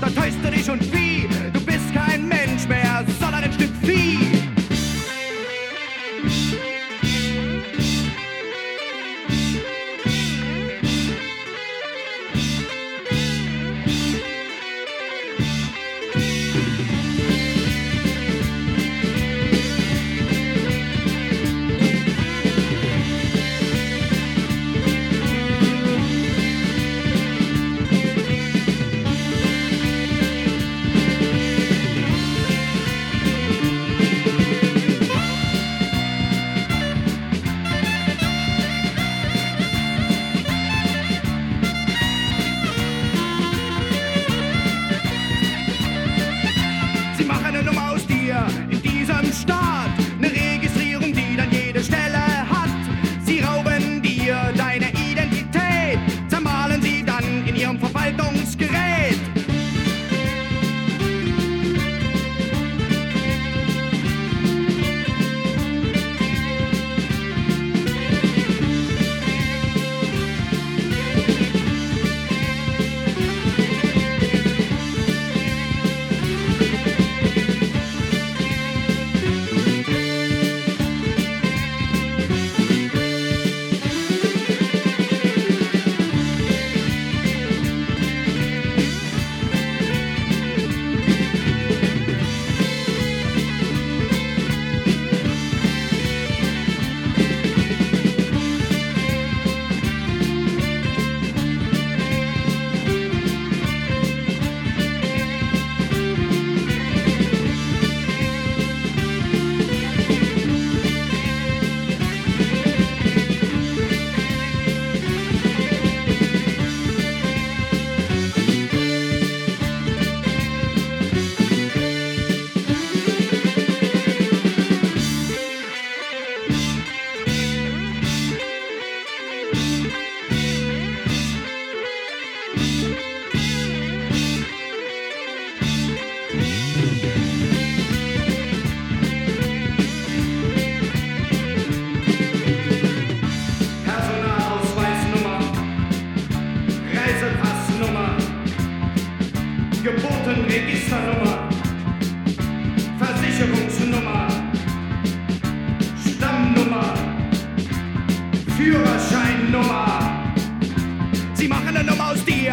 da täuschst du dich und wie. Du bist kein Mensch mehr, sondern ein Stück Vieh. Sie machen eine Nummer aus dir in diesem Staat, eine Registrierung, die dann jede Stelle hat. Sie rauben dir deine Identität, zermahlen sie dann in ihrem Verwaltungsgerät. Personalausweisnummer, Reisepassnummer, Geburtenregisternummer, Versicherungsnummer, Stammnummer, Führerscheinnummer. Sie machen eine Nummer aus dir